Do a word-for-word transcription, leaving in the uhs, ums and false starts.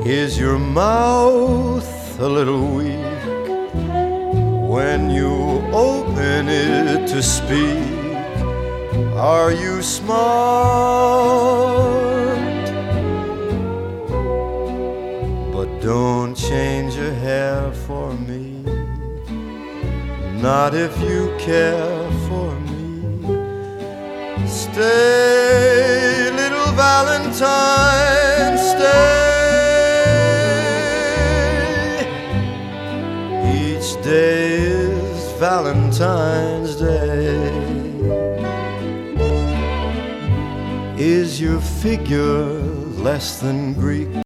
Is your mouth a little weak when you open it to speak? Are you smart? But don't change your hair for me, not if you care for me. Stay, little Valentine, stay. Each day is Valentine's Day. Is your figure less than Greek?